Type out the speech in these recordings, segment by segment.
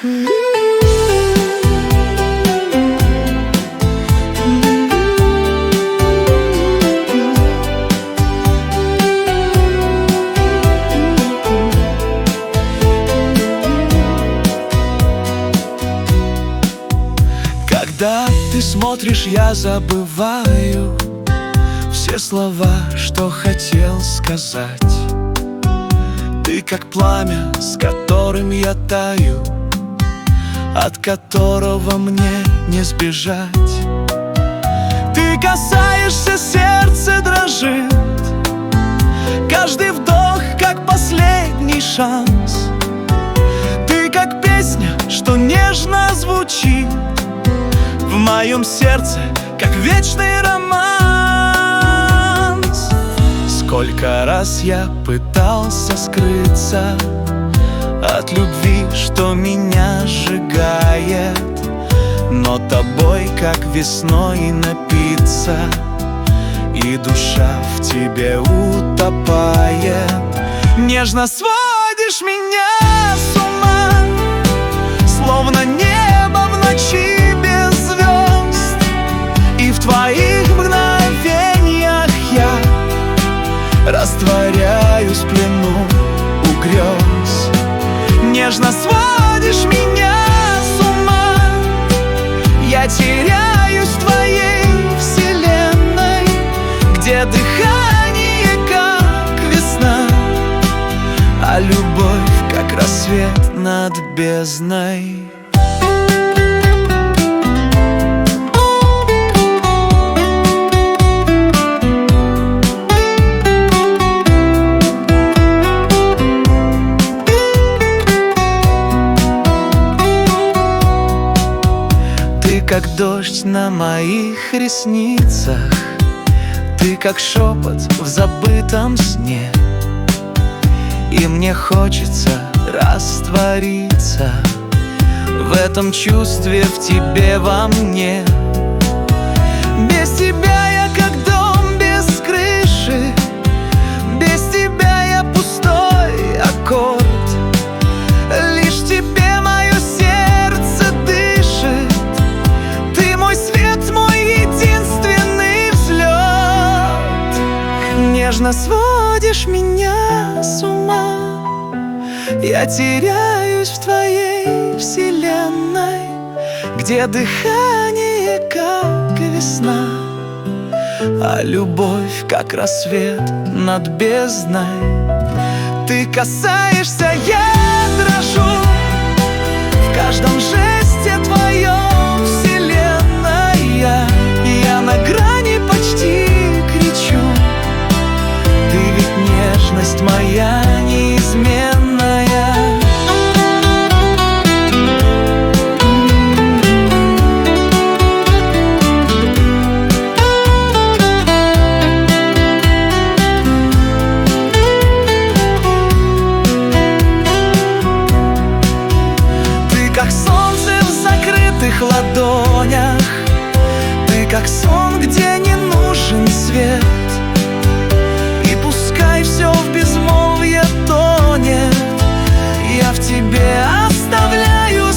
Когда ты смотришь, я забываю все слова, что хотел сказать. Ты как пламя, с которым я таю, от которого мне не сбежать. Ты касаешься, сердце дрожит, каждый вдох как последний шанс. Ты как песня, что нежно звучит в моем сердце, как вечный романс. Сколько раз я пытался скрыться от любви, что меня сжигает, но тобой, как весной, напиться, и душа в тебе утопает. Нежно сводишь меня с ума, словно небо в ночи без звезд, и в твоих мгновениях я растворяюсь в плену у грез. Нежно сводишь меня с ума, я теряюсь в твоей вселенной, где дыхание как весна, а любовь как рассвет над бездной. Ты как дождь на моих ресницах, ты как шепот в забытом сне, и мне хочется раствориться в этом чувстве, в тебе, во мне. Без тебя я как дом без крыши, без тебя я пустой аккорд. Лишь тебе мое сердце дышит, ты мой свет, мой единственный взлет. Нежно сводишь меня с ума, я теряюсь в твоей вселенной, где дыхание как весна, а любовь как рассвет над бездной. Ты касаешься, я дрожу в каждом жесте твоем, вселенная. Я на грани почти кричу, ты ведь нежность моя неизменная. Как солнце в закрытых ладонях, ты как сон, где не нужен свет, и пускай все в безмолвие тонет, я в тебе оставляю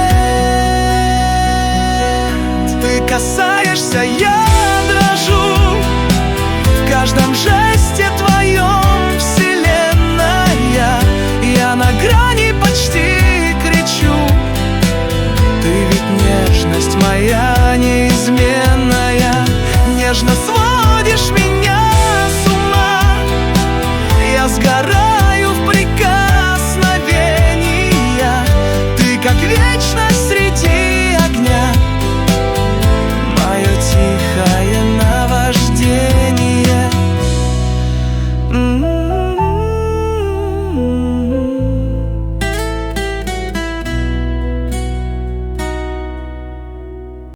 след. Ты касаешься, я дрожу в каждом жесте твоем, вселенная. Я на грани почти кричу, ты ведь нежность моя неизменная. Нежно сводишь меня с ума, я сгораю в прикосновениях. Ты как вечность среди огня, мое тихое наваждение.